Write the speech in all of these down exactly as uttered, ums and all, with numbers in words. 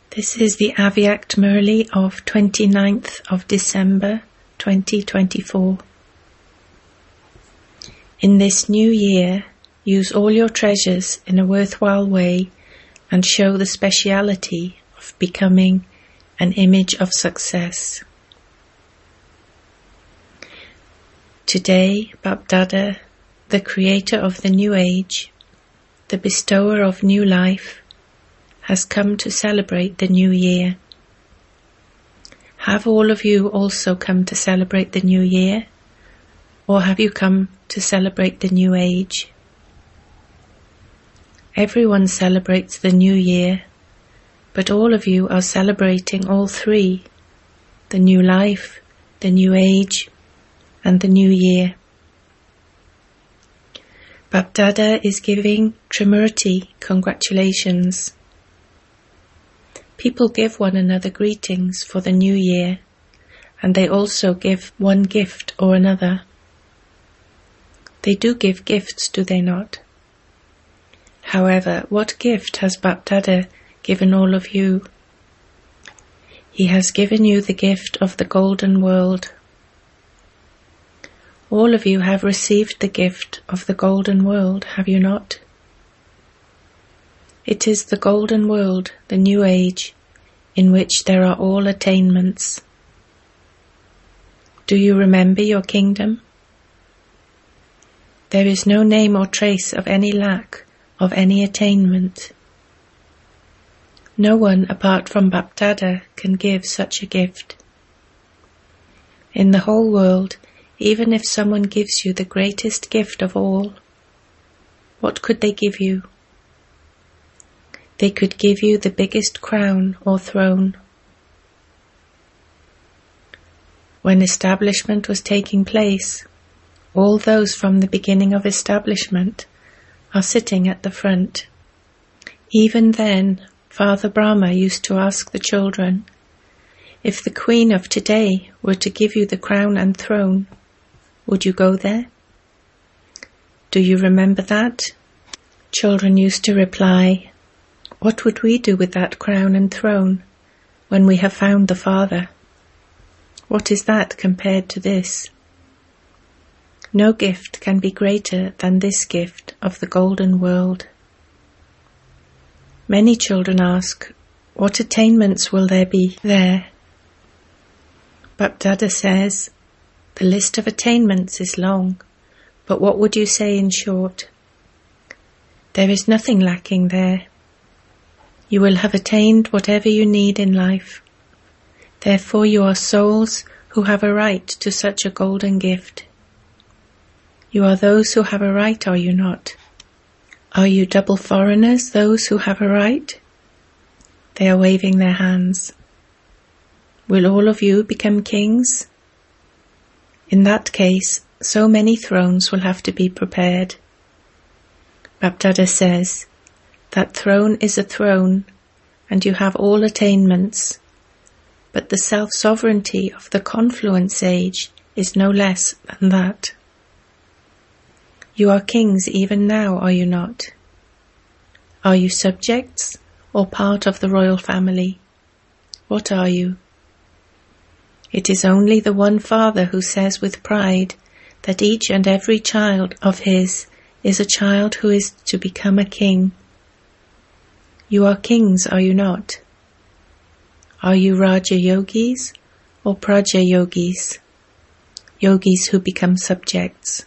This is the Avyact Murli of twenty-ninth of December twenty twenty-four. In this new year, use all your treasures in a worthwhile way and show the speciality of becoming an image of success. Today, Bapdada, the creator of the new age, the bestower of new life, has come to celebrate the new year. Have all of you also come to celebrate the new year, or have you come to celebrate the new age? Everyone celebrates the new year, but all of you are celebrating all three, the new life, the new age, and the new year. Bapdada is giving Trimurti congratulations. People give one another greetings for the new year, and they also give one gift or another. They do give gifts, do they not? However, what gift has Bapdada given all of you? He has given you the gift of the golden world. All of you have received the gift of the golden world, have you not? It is the golden world, the new age, in which there are all attainments. Do you remember your kingdom? There is no name or trace of any lack of any attainment. No one apart from Bapdada can give such a gift. In the whole world, even if someone gives you the greatest gift of all, what could they give you? They could give you the biggest crown or throne. When establishment was taking place, all those from the beginning of establishment are sitting at the front. Even then, Father Brahma used to ask the children, if the Queen of today were to give you the crown and throne, would you go there? Do you remember that? Children used to reply, what would we do with that crown and throne when we have found the Father? What is that compared to this? No gift can be greater than this gift of the golden world. Many children ask, what attainments will there be there? Bapdada says, the list of attainments is long, but what would you say in short? There is nothing lacking there. You will have attained whatever you need in life. Therefore you are souls who have a right to such a golden gift. You are those who have a right, are you not? Are you double foreigners, those who have a right? They are waving their hands. Will all of you become kings? In that case, so many thrones will have to be prepared. Bapdada says, that throne is a throne, and you have all attainments, but the self-sovereignty of the confluence age is no less than that. You are kings even now, are you not? Are you subjects or part of the royal family? What are you? It is only the one Father who says with pride that each and every child of his is a child who is to become a king. You are kings, are you not? Are you Raja Yogis or Praja Yogis? Yogis who become subjects.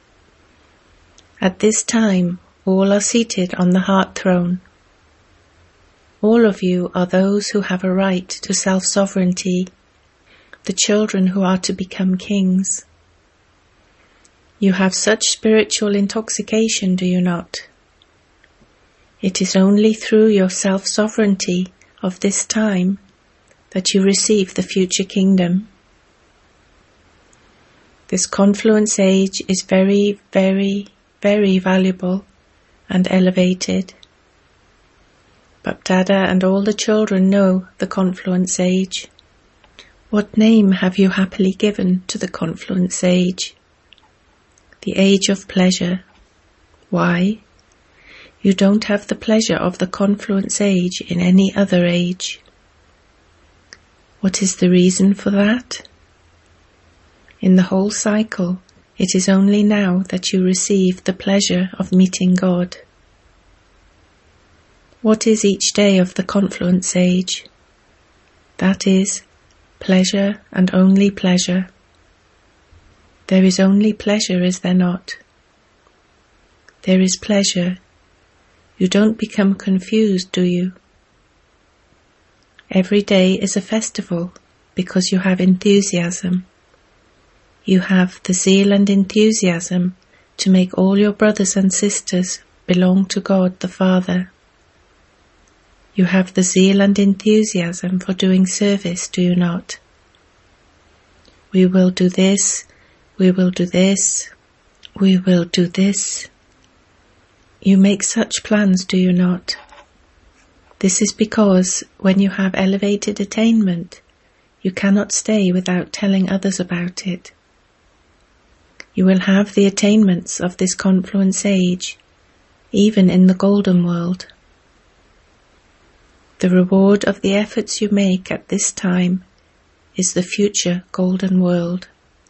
At this time, all are seated on the heart throne. All of you are those who have a right to self-sovereignty, the children who are to become kings. You have such spiritual intoxication, do you not? It is only through your self-sovereignty of this time that you receive the future kingdom. This confluence age is very, very, very valuable and elevated. Bapdada and all the children know the confluence age. What name have you happily given to the confluence age? The age of pleasure. Why? You don't have the pleasure of the confluence age in any other age. What is the reason for that? In the whole cycle, it is only now that you receive the pleasure of meeting God. What is each day of the confluence age? That is, pleasure and only pleasure. There is only pleasure, is there not? There is pleasure. You don't become confused, do you? Every day is a festival because you have enthusiasm. You have the zeal and enthusiasm to make all your brothers and sisters belong to God the Father. You have the zeal and enthusiasm for doing service, do you not? We will do this, we will do this, we will do this. You make such plans, do you not? This is because when you have elevated attainment, you cannot stay without telling others about it. You will have the attainments of this confluence age, even in the golden world. The reward of the efforts you make at this time is the future golden world.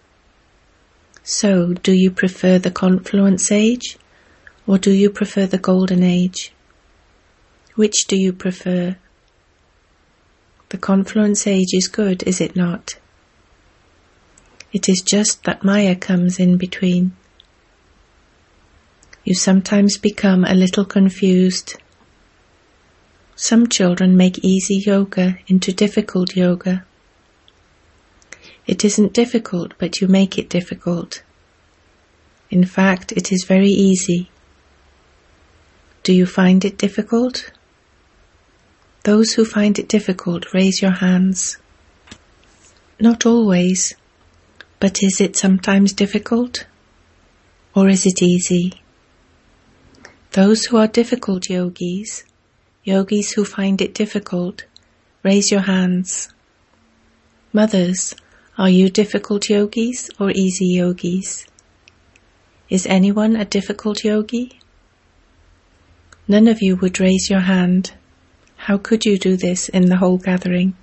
So, do you prefer the confluence age, or do you prefer the golden age? Which do you prefer? The confluence age is good, is it not? It is just that Maya comes in between. You sometimes become a little confused. Some children make easy yoga into difficult yoga. It isn't difficult, but you make it difficult. In fact, it is very easy. Do you find it difficult? Those who find it difficult, raise your hands. Not always. But is it sometimes difficult? Or is it easy? Those who are difficult yogis, yogis who find it difficult, raise your hands. Mothers, are you difficult yogis or easy yogis? Is anyone a difficult yogi? None of you would raise your hand. How could you do this in the whole gathering?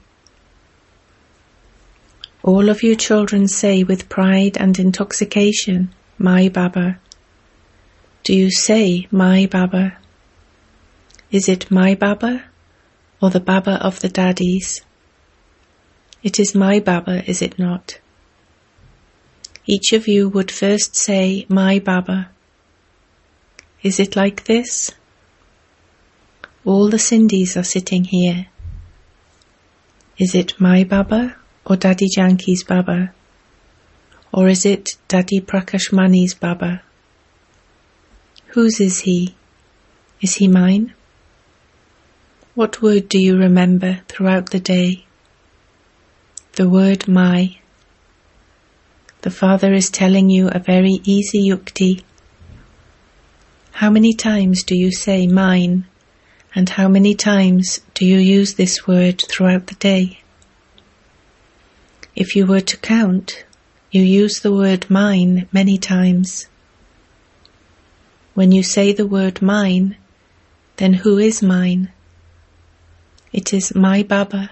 All of you children say with pride and intoxication, My Baba. Do you say, My Baba? Is it My Baba or the Baba of the daddies? It is My Baba, is it not? Each of you would first say, My Baba. Is it like this? All the Sindhis are sitting here. Is it My Baba or Daddy Janki's Baba? Or is it Daddy Prakashmani's Baba? Whose is he? Is he mine? What word do you remember throughout the day? The word my. The Father is telling you a very easy yukti. How many times do you say mine, and how many times do you use this word throughout the day? If you were to count, you use the word mine many times. When you say the word mine, then who is mine? It is my Baba.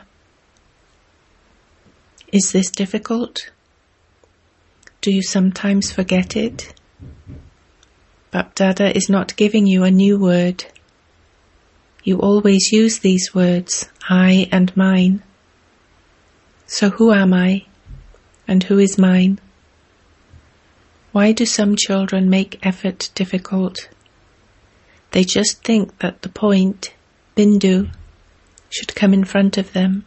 Is this difficult? Do you sometimes forget it? Bapdada is not giving you a new word. You always use these words, I and mine. So who am I, and who is mine? Why do some children make effort difficult? They just think that the point, Bindu, should come in front of them.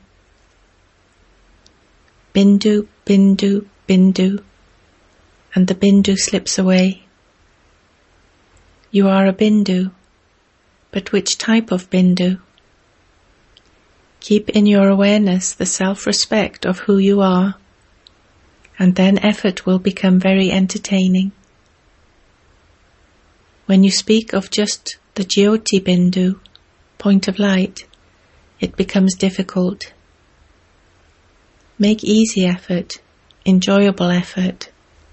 Bindu, Bindu, Bindu, and the Bindu slips away. You are a Bindu, but which type of Bindu? Keep in your awareness the self-respect of who you are, and then effort will become very entertaining. When you speak of just the Jyoti Bindu, point of light, it becomes difficult. Make easy effort, enjoyable effort.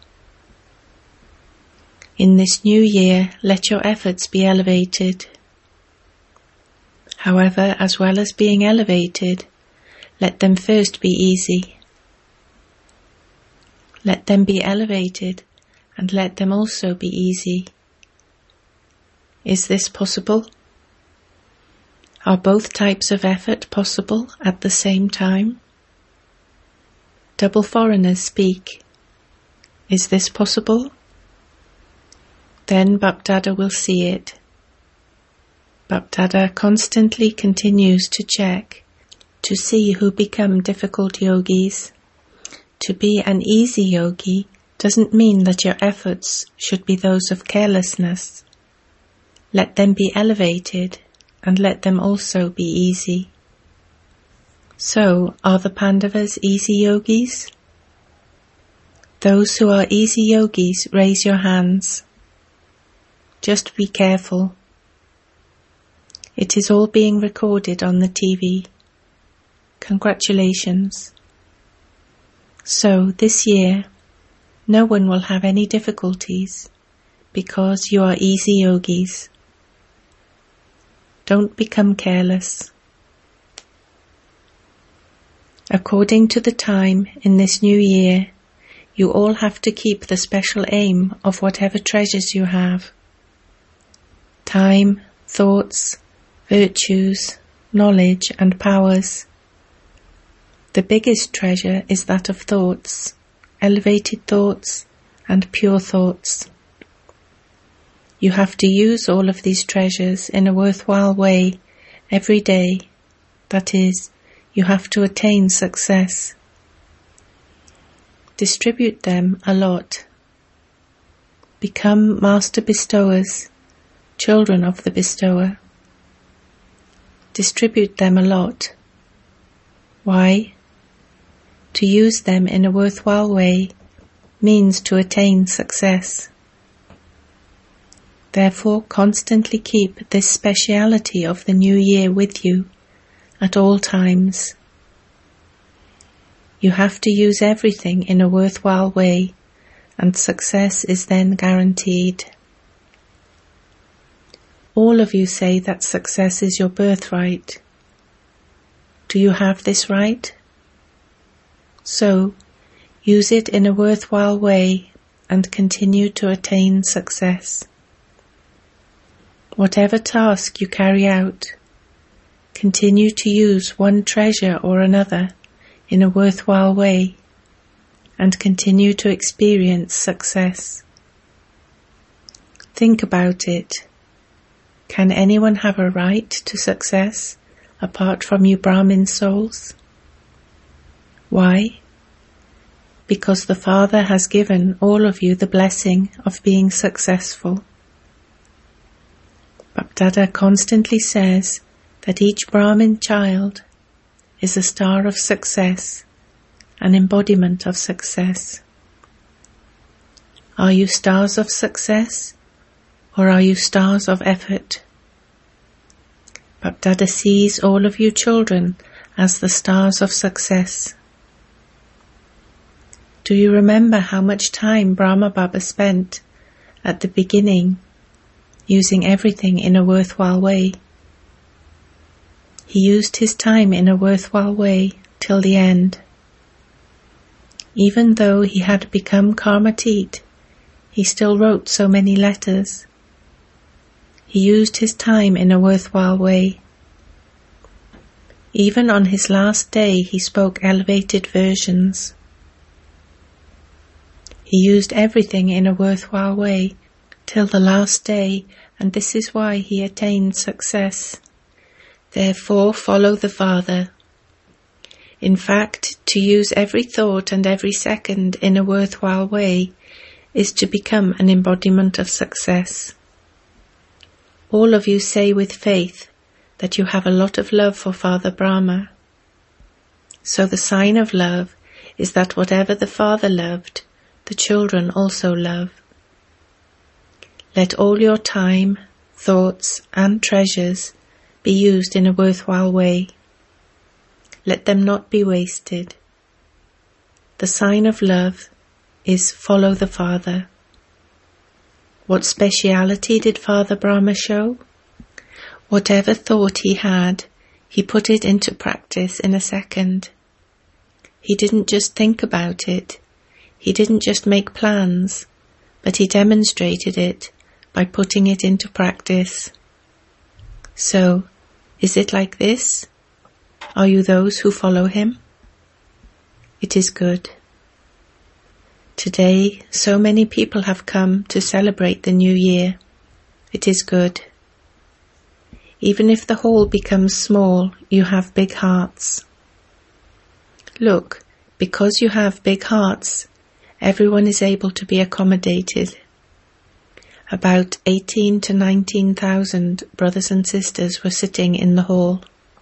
In this new year, let your efforts be elevated. However, as well as being elevated, Let them first be easy. Let them be elevated, and let them also be easy. Is this possible? Are both types of effort possible at the same time? Double foreigners speak. Is this possible? Then Bapdada will see it. Bapdada constantly continues to check, to see who become difficult yogis. To be an easy yogi doesn't mean that your efforts should be those of carelessness. Let them be elevated, and let them also be easy. So, are the Pandavas easy yogis? Those who are easy yogis, raise your hands. Just be careful. It is all being recorded on the T V. Congratulations. So, this year, no one will have any difficulties, because you are easy yogis. Don't become careless. According to the time in this new year, you all have to keep the special aim of whatever treasures you have. Time, thoughts, virtues, knowledge and powers. The biggest treasure is that of thoughts, elevated thoughts and pure thoughts. You have to use all of these treasures in a worthwhile way every day. That is, you have to attain success. Distribute them a lot. Become master bestowers, children of the bestower. Distribute them a lot. Why? To use them in a worthwhile way means to attain success. Therefore, constantly keep this speciality of the new year with you at all times. You have to use everything in a worthwhile way, and success is then guaranteed. All of you say that success is your birthright. Do you have this right? So, use it in a worthwhile way and continue to attain success. Whatever task you carry out, continue to use one treasure or another in a worthwhile way and continue to experience success. Think about it. Can anyone have a right to success apart from you Brahmin souls? Why? Because the Father has given all of you the blessing of being successful. Bapdada constantly says that each Brahmin child is a star of success, an embodiment of success. Are you stars of success, or are you stars of effort? Bapdada sees all of you children as the stars of success. Do you remember how much time Brahma Baba spent at the beginning using everything in a worthwhile way? He used his time in a worthwhile way till the end. Even though he had become Karmatit, he still wrote so many letters. He used his time in a worthwhile way. Even on his last day he spoke elevated versions. He used everything in a worthwhile way till the last day, and this is why he attained success. Therefore, follow the Father. In fact, to use every thought and every second in a worthwhile way is to become an embodiment of success. All of you say with faith that you have a lot of love for Father Brahma. So the sign of love is that whatever the Father loved, the children also love. Let all your time, thoughts and treasures be used in a worthwhile way. Let them not be wasted. The sign of love is follow the Father. What speciality did Father Brahma show? Whatever thought he had, He put it into practice in a second. He didn't just think about it. He didn't just make plans, but he demonstrated it by putting it into practice. So, is it like this? Are you those who follow him? It is good. Today, so many people have come to celebrate the new year. It is good. Even if the hall becomes small, you have big hearts. Look, because you have big hearts, everyone is able to be accommodated. About eighteen to nineteen thousand brothers and sisters were sitting in the hall.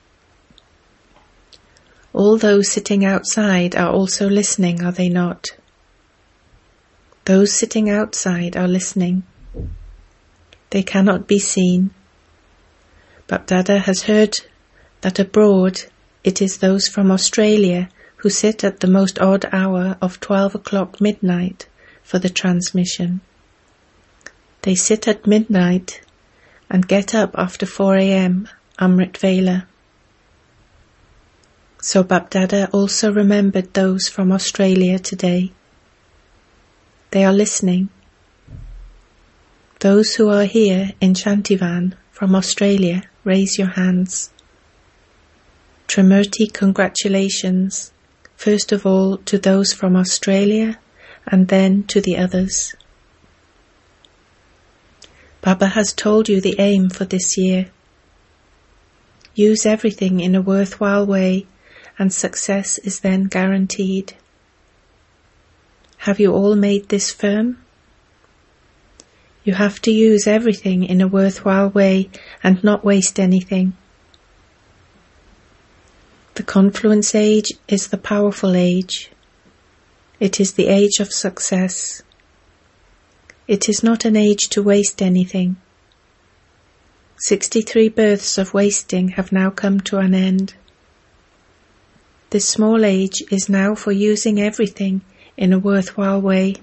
All those sitting outside are also listening, are they not? Those sitting outside are listening. They cannot be seen. BapDada has heard that abroad it is those from Australia who sit at the most odd hour of twelve o'clock midnight for the transmission. They sit at midnight and get up after four a.m. Amrit Vela. So BapDada also remembered those from Australia today. They are listening. Those who are here in Shantivan from Australia, raise your hands. Trimurti, congratulations, first of all to those from Australia and then to the others. Baba has told you the aim for this year. Use everything in a worthwhile way and success is then guaranteed. Have you all made this firm? You have to use everything in a worthwhile way and not waste anything. The confluence age is the powerful age. It is the age of success. It is not an age to waste anything. Sixty-three births of wasting have now come to an end. This small age is now for using everything in a worthwhile way.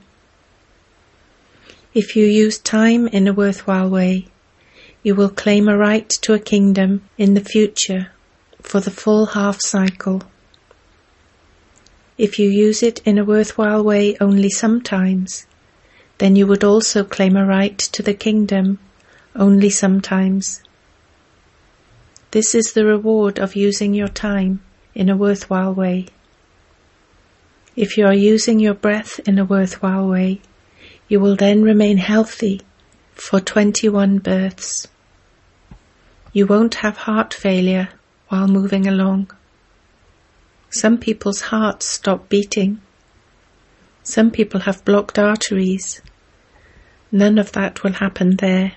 If you use time in a worthwhile way, you will claim a right to a kingdom in the future for the full half cycle. If you use it in a worthwhile way only sometimes, then you would also claim a right to the kingdom only sometimes. This is the reward of using your time in a worthwhile way. If you are using your breath in a worthwhile way, you will then remain healthy for twenty-one births. You won't have heart failure while moving along. Some people's hearts stop beating. Some people have blocked arteries. None of that will happen there.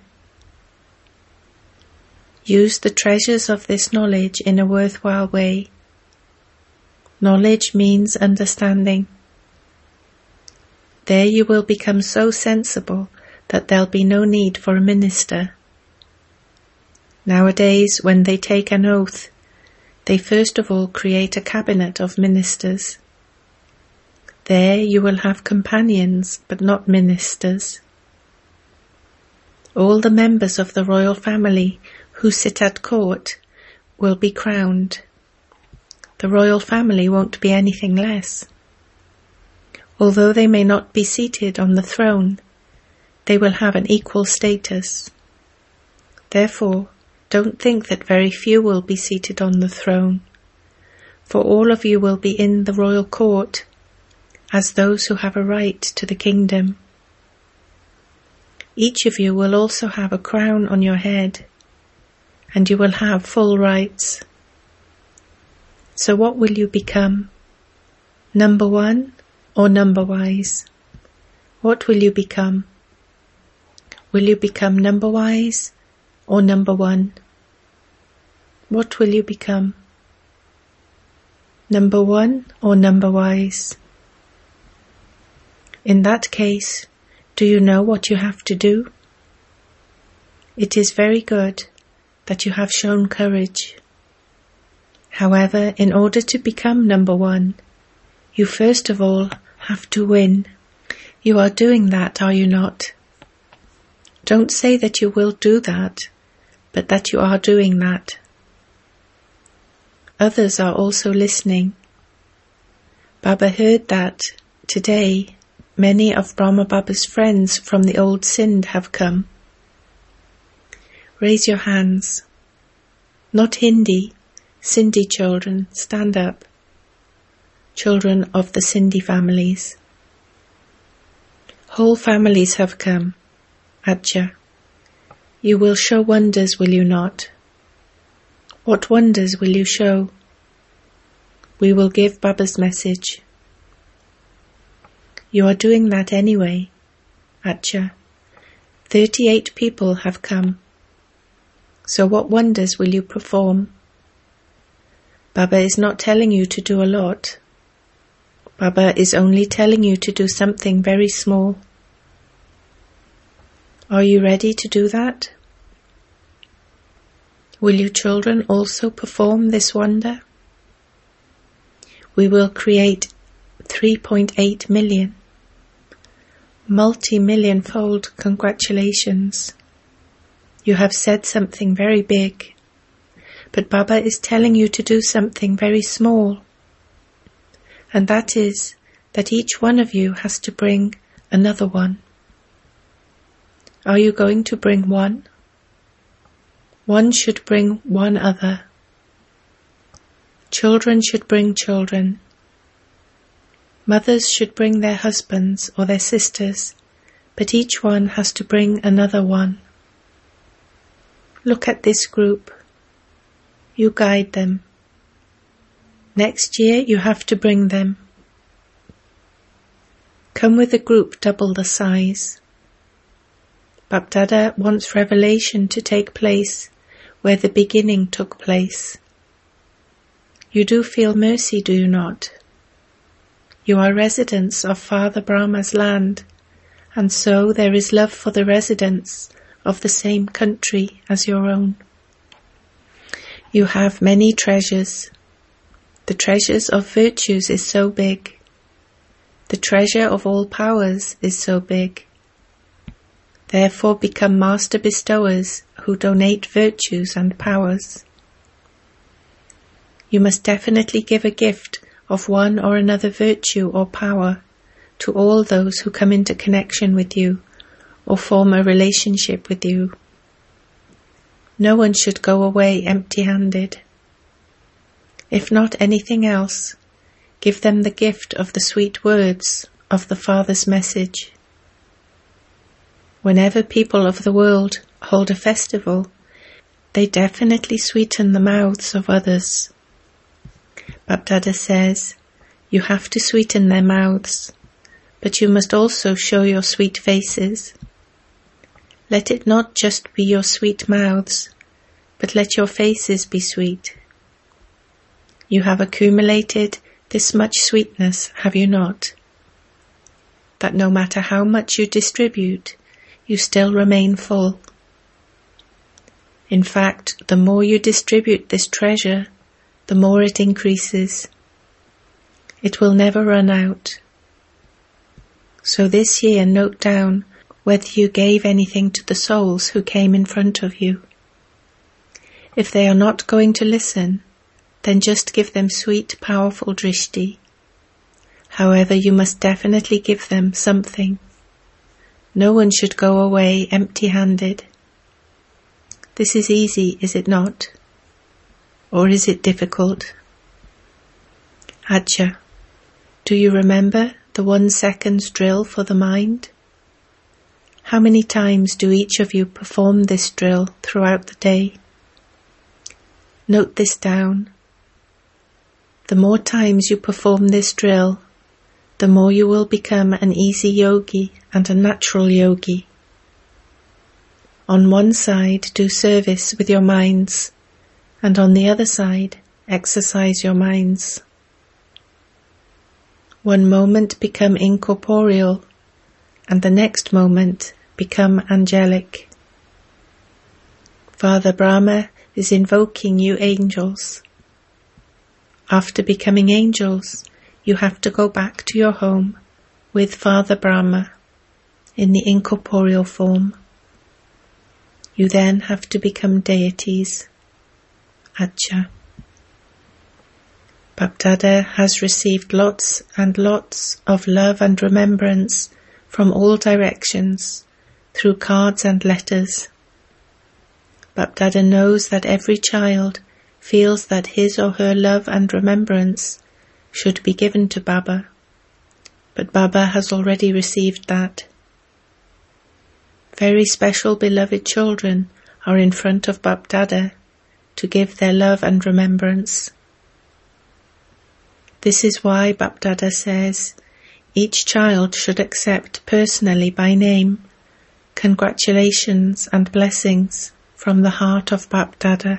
Use the treasures of this knowledge in a worthwhile way. Knowledge means understanding. There you will become so sensible that there'll be no need for a minister. Nowadays, when they take an oath, they first of all create a cabinet of ministers. There you will have companions, but not ministers. All the members of the royal family who sit at court will be crowned. The royal family won't be anything less. Although they may not be seated on the throne, they will have an equal status. Therefore, don't think that very few will be seated on the throne, for all of you will be in the royal court as those who have a right to the kingdom. Each of you will also have a crown on your head, and you will have full rights. So what will you become? Number one or number wise? What will you become? Will you become number wise or number one? What will you become? Number one or number wise? In that case, do you know what you have to do? It is very good that you have shown courage. However, in order to become number one, you first of all have to win. You are doing that, are you not? Don't say that you will do that, but that you are doing that. others are also listening. Baba heard that today many of Brahma Baba's friends from the old Sindh have come. Raise your hands. Not Hindi, Sindhi children, stand up. Children of the Sindhi families. Whole families have come. Acha. You will show wonders, will you not? What wonders will you show? We will give Baba's message. You are doing that anyway. Acha. Thirty-eight people have come. So what wonders will you perform? Baba is not telling you to do a lot. Baba is only telling you to do something very small. Are you ready to do that? Will you children also perform this wonder? We will create three point eight million. Multi-million fold congratulations. You have said something very big, but Baba is telling you to do something very small. And that is that each one of you has to bring another one. Are you going to bring one? One should bring one other. Children should bring children. Mothers should bring their husbands or their sisters, but each one has to bring another one. Look at this group. You guide them. Next year you have to bring them. Come with a group double the size. Bapdada wants revelation to take place where the beginning took place. You do feel mercy, do you not? You are residents of Father Brahma's land, and so there is love for the residents of the same country as your own. You have many treasures. The treasures of virtues is so big. The treasure of all powers is so big. Therefore become master bestowers who donate virtues and powers. You must definitely give a gift of one or another virtue or power to all those who come into connection with you or form a relationship with you. No one should go away empty-handed. If not anything else, give them the gift of the sweet words of the Father's message. Whenever people of the world hold a festival, they definitely sweeten the mouths of others. Bapdada says, you have to sweeten their mouths, but you must also show your sweet faces. Let it not just be your sweet mouths, but let your faces be sweet. You have accumulated this much sweetness, have you not? That no matter how much you distribute, you still remain full. In fact, the more you distribute this treasure, the more it increases. It will never run out. So this year note down whether you gave anything to the souls who came in front of you. If they are not going to listen, then just give them sweet, powerful drishti. However, you must definitely give them something. No one should go away empty-handed. This is easy, is it not? Or is it difficult? Acha, do you remember the one second's drill for the mind? How many times do each of you perform this drill throughout the day? Note this down. The more times you perform this drill, the more you will become an easy yogi and a natural yogi. On one side, do service with your minds, and on the other side, exercise your minds. One moment become incorporeal, and the next moment become angelic. Father Brahma is invoking you angels. After becoming angels, you have to go back to your home with Father Brahma in the incorporeal form. You then have to become deities. Acha. BapDada has received lots and lots of love and remembrance from all directions, through cards and letters. BapDada knows that every child feels that his or her love and remembrance should be given to Baba, but Baba has already received that. Very special beloved children are in front of BapDada to give their love and remembrance. This is why BapDada says each child should accept personally by name congratulations and blessings from the heart of BapDada.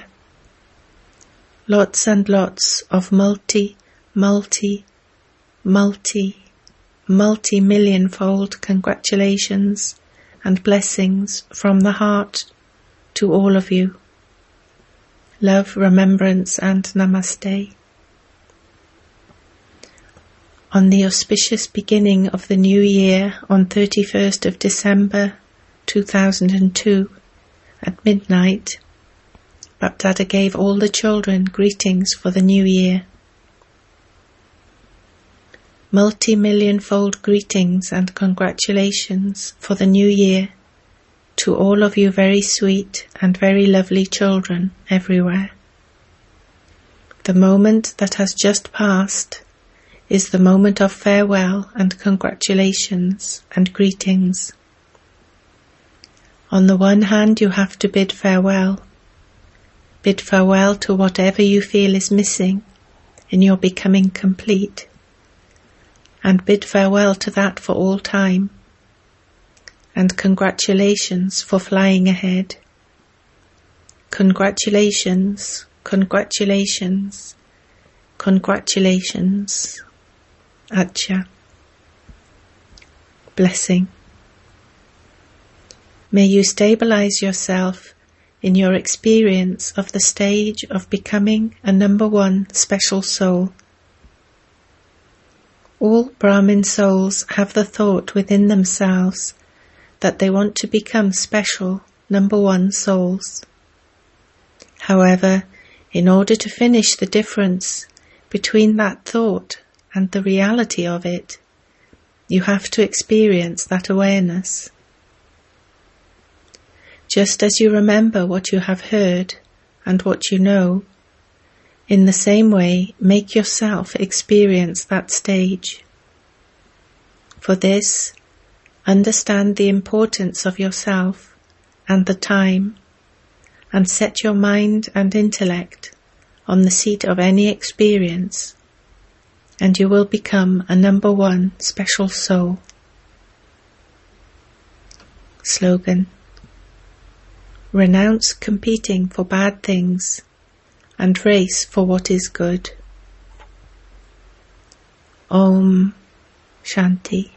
Lots and lots of multi, multi, multi, multi-million-fold congratulations and blessings from the heart to all of you. Love, remembrance and namaste. On the auspicious beginning of the new year on thirty-first of December two thousand two at midnight, BapDada gave all the children greetings for the new year. Multi-million-fold greetings and congratulations for the new year to all of you very sweet and very lovely children everywhere. The moment that has just passed is the moment of farewell and congratulations and greetings. On the one hand, you have to bid farewell. Bid farewell to whatever you feel is missing in your becoming complete, and bid farewell to that for all time. And congratulations for flying ahead. Congratulations, congratulations, congratulations. Acha. Blessing. May you stabilize yourself in your experience of the stage of becoming a number one special soul. All Brahmin souls have the thought within themselves that they want to become special number one souls. However, in order to finish the difference between that thought and the reality of it, you have to experience that awareness. Just as you remember what you have heard and what you know, in the same way make yourself experience that stage. For this, understand the importance of yourself and the time, and set your mind and intellect on the seat of any experience, and you will become a number one special soul. Slogan: renounce competing for bad things and race for what is good. Om Shanti.